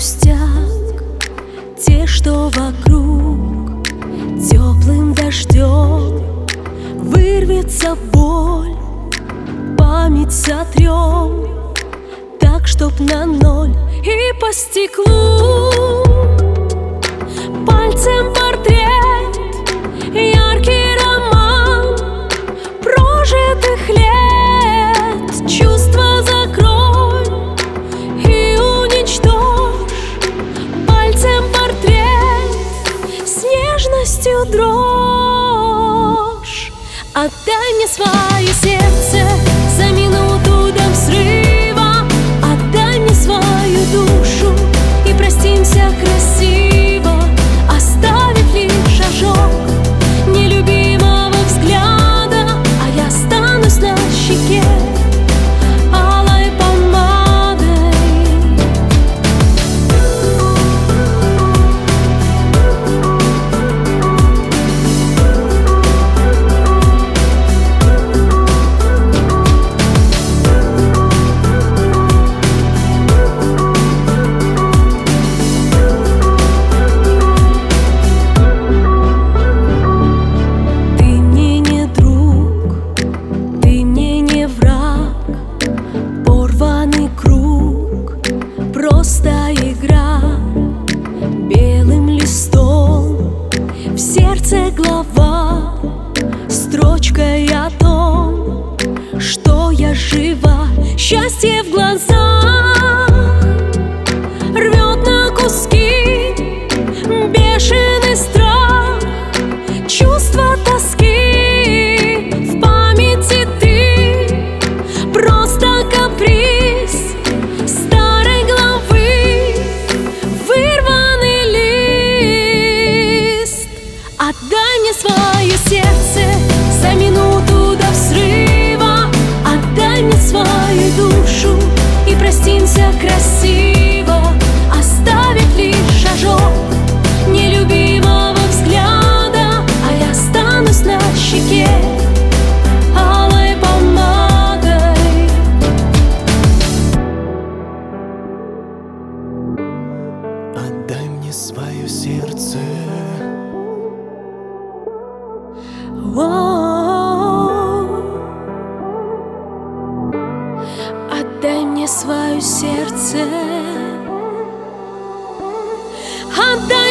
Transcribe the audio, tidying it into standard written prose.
пустяк, те, что вокруг, теплым дождем вырвется боль, память сотрем, так, чтоб на ноль и по стеклу. Пальцем портрет, яркий роман прожитых лет. Чувства закрой и уничтожь. Пальцем портрет, с нежностью дрожь. Отдай мне свое сердце за минуту до взрыва. Отдай мне свою душу и простимся красиво, оставив лишь ожог нелюбимого взгляда. А я останусь на щеке алой помадой. Просто игра белым листом, в сердце глава, строчкой о том, что я жива. Счастье в глазах рвет на куски бешеный страх, чувство тоски. В памяти ты просто каприз старой главы, вырванный лист. Отдай мне свое сердце за минуту до взрыва. Отдай мне свою душу и простимся красиво, оставив лишь ожог нелюбимого взгляда. А я останусь на щеке алой помадой. Отдай мне свое сердце. Отдай мне свое сердце. Отдай